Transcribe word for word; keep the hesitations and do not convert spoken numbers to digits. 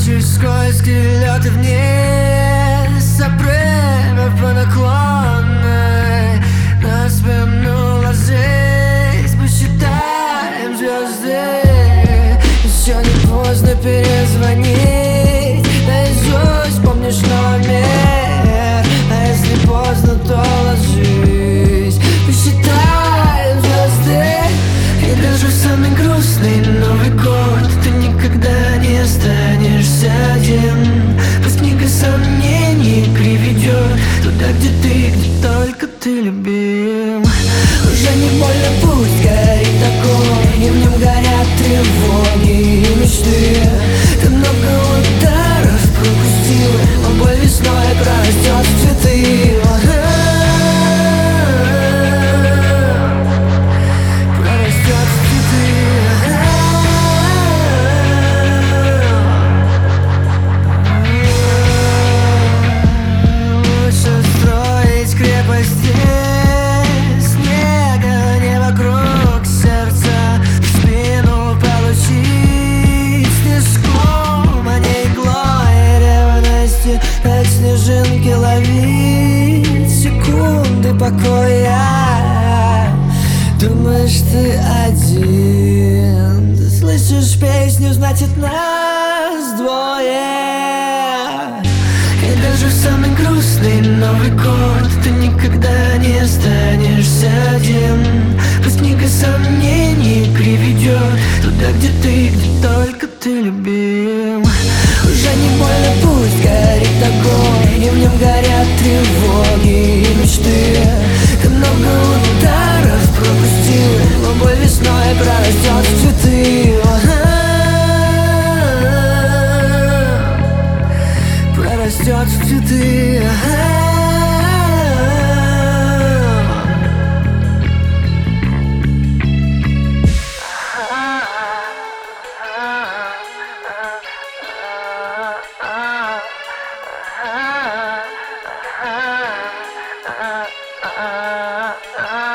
Скачешь скользкие лёды вниз, обрывов по наклонной. Нас вернула жизнь, посчитаем звезды. Еще не поздно перезвонить, наизусть помнишь номер. А если поздно, то ложись, посчитаем звезды. И даже в самый грустный Новый год ты никогда не останешься один. Пусть книга сомнений приведет туда, где ты, где только ты любим. Уже не больно, пусть горит огонь, и в нем горят тревоги и мечты. Ты много ударов пропустил, но боль весной прорастет в цветы. Прорастет в цветы. Лучше строить крепости снега, не вокруг сердца. В спину получить снежком, а не иглой ревности. Как снежинки ловить секунды покоя. Думаешь, ты один, ты слышишь песню, значит нас двое. И даже в самый грустный Новый год ты никогда не останешься один. Пусть книга сомнений приведет туда, где ты, где только ты любим. Уже не больно, пусть горит огонь, и в нем горят тревоги и мечты. Ты много ударов пропустил, но боль весной прорастет в цветы. Прорастет в цветы. Ah